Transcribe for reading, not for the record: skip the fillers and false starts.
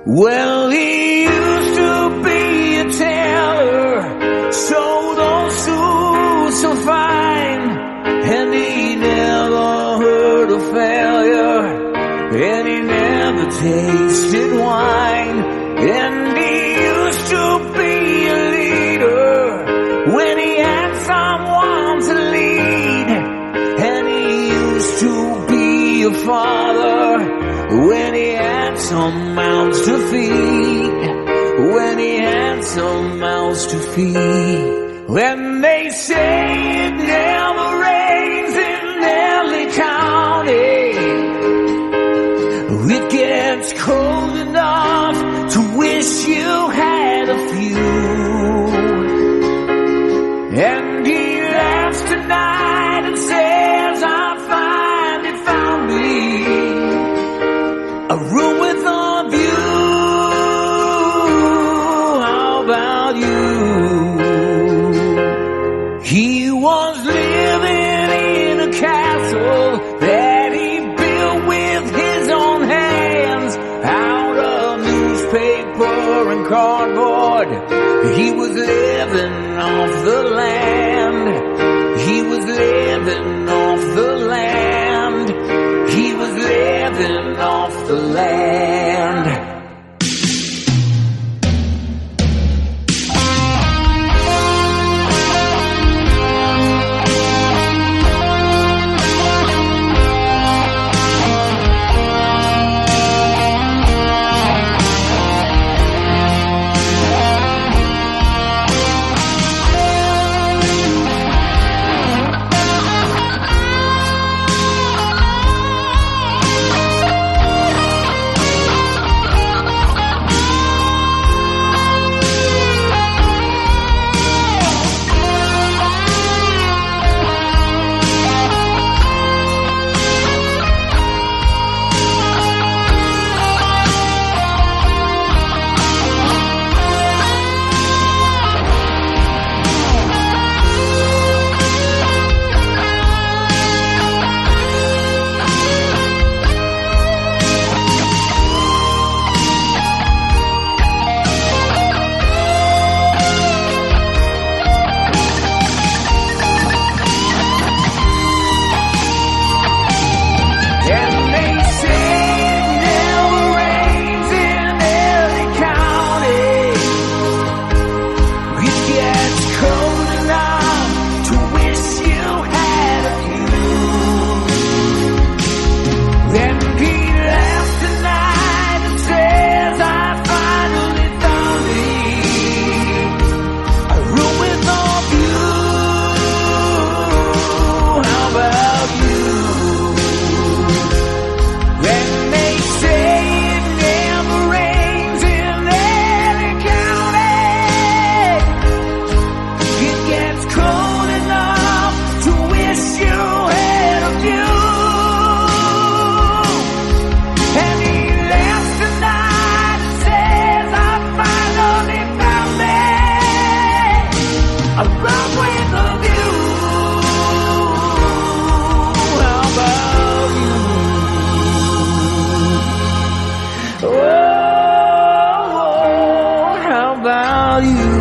Well, he used to be a tailor, sewed on suits so fine, and he never heard of failure, and he never tasted wine, and he used to be a leader when he had someone to lead, and he used to be a father when he had some mouths to feed, when he had some mouths to feed. When they say it never rains in LA County, it gets cold enough to wish you had a few. And he laughs tonight and says, I finally found me a room with a view. How about you? He was living in a castle that he built with his own hands out of newspaper and cardboard. He was living off the land. He was living off the land. He was living off the land. You